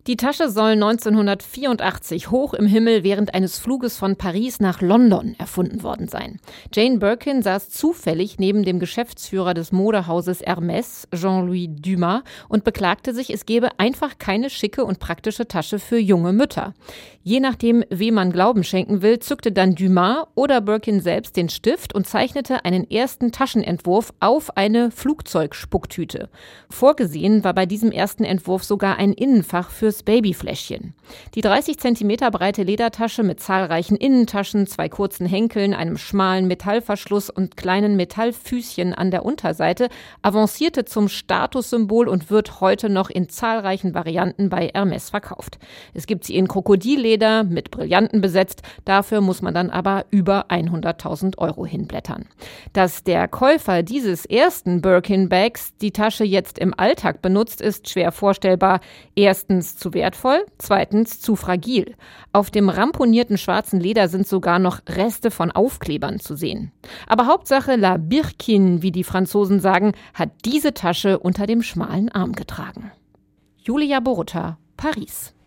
Die Tasche soll 1984 hoch im Himmel während eines Fluges von Paris nach London erfunden worden sein. Jane Birkin saß zufällig neben dem Geschäftsführer des Modehauses Hermès, Jean-Louis Dumas, und beklagte sich, es gebe einfach keine schicke und praktische Tasche für junge Mütter. Je nachdem, wem man Glauben schenken will, zückte dann Dumas oder Birkin selbst den Stift und zeichnete einen ersten Taschenentwurf auf eine Flugzeugspucktüte. Vorgesehen war bei diesem ersten Entwurf sogar ein Innenfach fürs Babyfläschchen. Die 30 Zentimeter breite Ledertasche mit zahlreichen Innentaschen, 2 kurzen Henkeln, einem schmalen Metallverschluss und kleinen Metallfüßchen an der Unterseite avancierte zum Statussymbol und wird heute noch in zahlreichen Varianten bei Hermès verkauft. Es gibt sie in Krokodilleder mit Brillanten besetzt, dafür muss man dann aber über 100.000 € hinblättern. Dass der Käufer dieses ersten Birkin-Bags die Tasche jetzt im Alltag benutzt, ist schwer vorstellbar. Erstens zu wertvoll, zweitens zu fragil. Auf dem ramponierten schwarzen Leder sind sogar noch Reste von Aufklebern zu sehen. Aber Hauptsache La Birkin, wie die Franzosen sagen, hat diese Tasche unter dem schmalen Arm getragen. Julia Borutta, Paris.